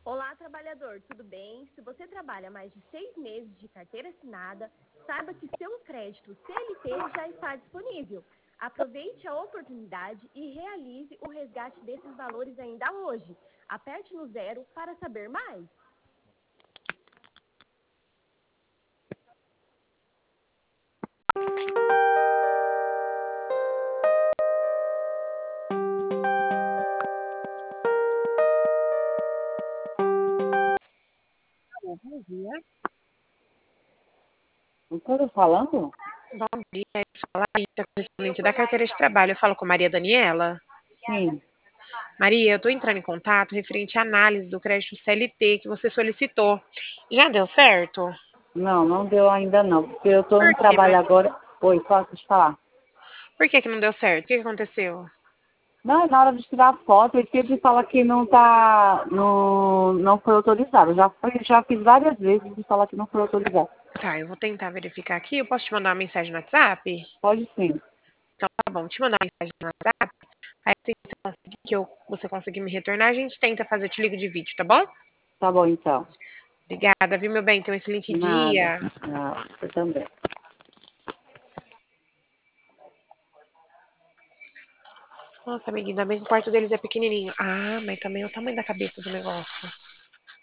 Olá, trabalhador, tudo bem? Se você trabalha mais de 6 meses de carteira assinada, saiba que seu crédito CLT já está disponível. Aproveite a oportunidade e realize o resgate desses valores ainda hoje. Aperte no 0 para saber mais. Bom dia. O que eu tô falando? Bom dia. Fala aí, tá correspondente da carteira de trabalho. Eu falo com Maria Daniela. Sim. Maria, eu estou entrando em contato referente à análise do crédito CLT que você solicitou. Já deu certo? Não, não deu ainda não, porque eu tô Por no quê, trabalho Maria? agora. Oi, posso te falar? Por que que não deu certo? O que que aconteceu? Não, na hora de tirar foto, ele sempre fala que não tá, não foi autorizado. Já fiz várias vezes e fala que não foi autorizado. Tá, eu vou tentar verificar aqui. Eu posso te mandar uma mensagem no WhatsApp? Pode sim. Então tá bom, te mandar uma mensagem no WhatsApp. Aí assim que você conseguir me retornar, a gente tenta fazer, eu te ligo de vídeo, tá bom? Tá bom, então. Obrigada, viu, meu bem? Tenha um excelente Nada. dia. Não, você também. Nossa, amiguinho, ainda bem que o quarto deles é pequenininho. Ah, mas também é o tamanho da cabeça do negócio.